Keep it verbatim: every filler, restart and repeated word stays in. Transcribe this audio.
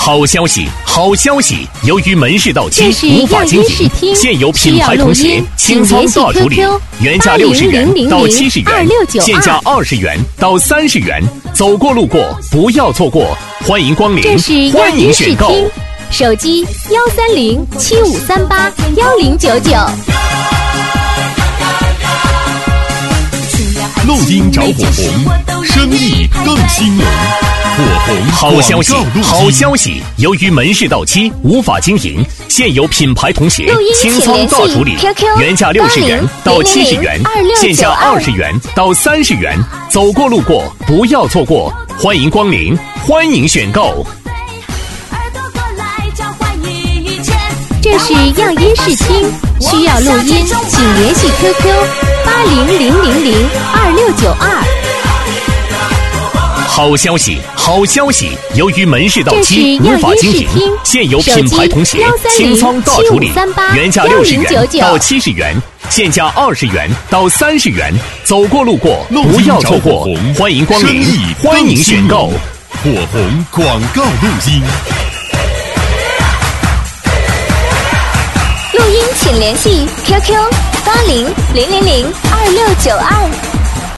好消息，好消息！由于门市到期无法经营，现有品牌同学清仓大处理，原价六十元到七十元，现价二十元到三十元。走过路过不要错过，欢迎光临，欢迎选购。 手机幺三零七五三八幺零九九。 录音找火红，生意更兴隆。火红好消息，好消息！由于门市到期无法经营，现有品牌同学清仓大处理，原价六十元到七十元，现价二十元到三十元。走过路过不要错过，欢迎光临，欢迎选购。 这是样音视听，需要录音，请联系 Q Q 八零零零零二六九二。 好消息，好消息！由于门市到期无法经营，现有品牌同学清仓大处理，原价六十元到七十元，现价二十元到三十元。走过路过不要错过，欢迎光临，欢迎选购。 火红广告录音。 录音请联系 Q Q 八零零零零二六九二。